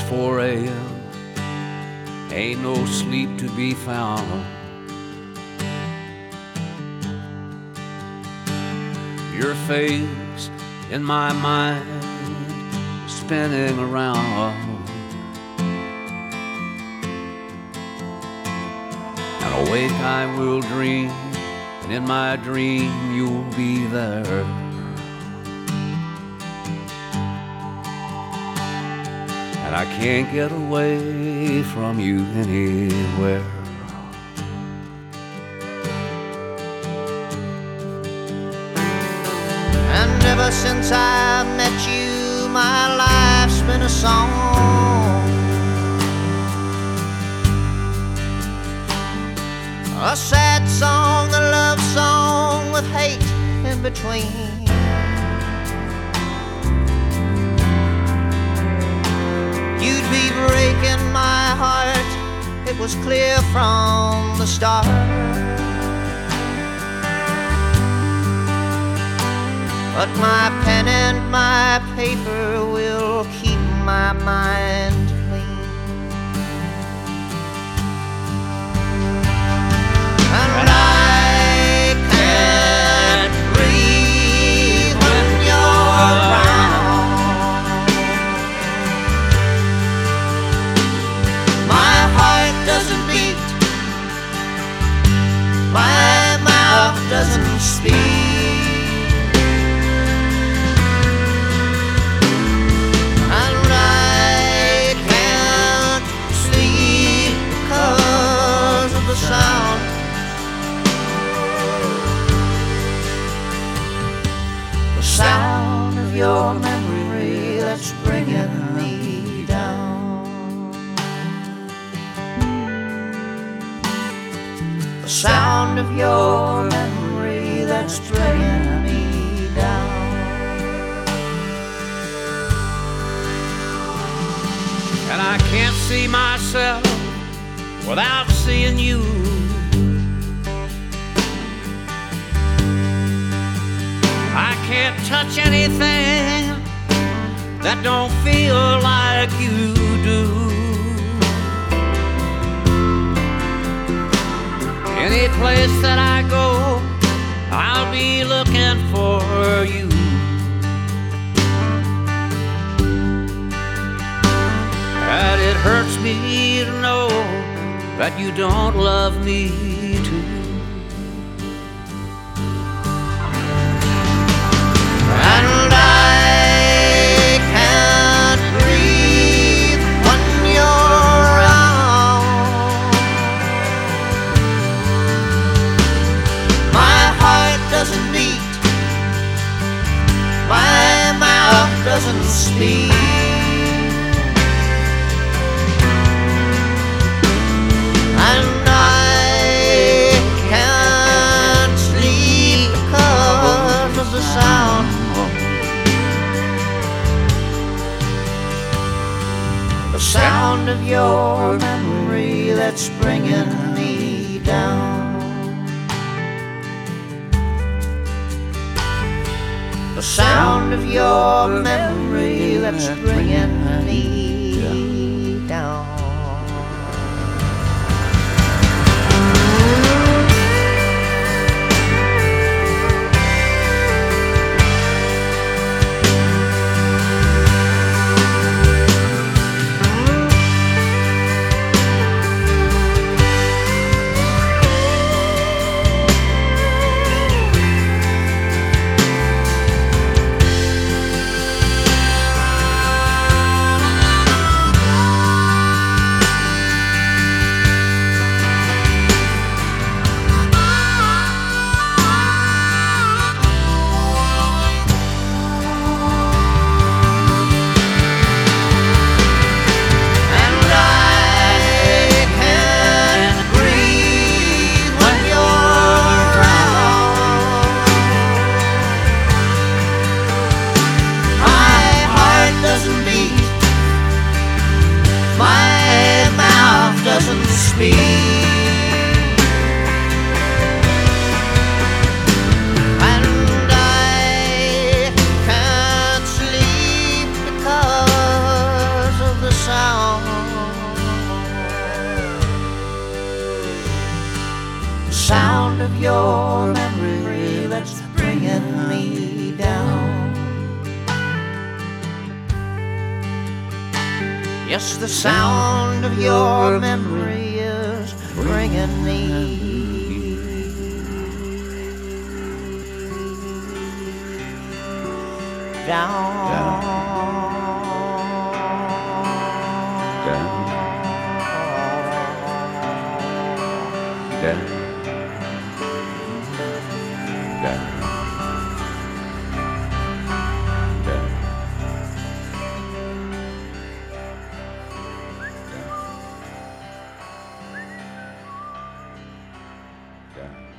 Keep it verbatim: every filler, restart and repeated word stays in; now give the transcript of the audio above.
four a.m. Ain't no sleep to be found. Your face in my mind spinning around. And awake I will dream, and in my dream you'll be there. And I can't get away from you anywhere. And ever since I met you, my life's been a song, a sad song, a love song with hate in between. You'd be breaking my heart, it was clear from the start. But my pen and my paper will keep my mind clean. And I can't breathe when you're around. My heart doesn't beat, my mouth doesn't speak. Sound. The sound of your memory that's bringing me down. The sound of your memory that's bringing me down. And I can't see myself without seeing you. I can't touch anything that don't feel like you do. Any place that I go, I'll be looking for you. And it hurts me to know that you don't love me too. And I can't breathe when you're around. My heart doesn't beat, my mouth doesn't speak. The sound of your memory that's bringing me down. The sound of your memory that's bringing me down. sound of your memory that's bringing me down. Yes, the sound of your memory is bringing me down. Down. Down. Down. Down. Down. Down. Down.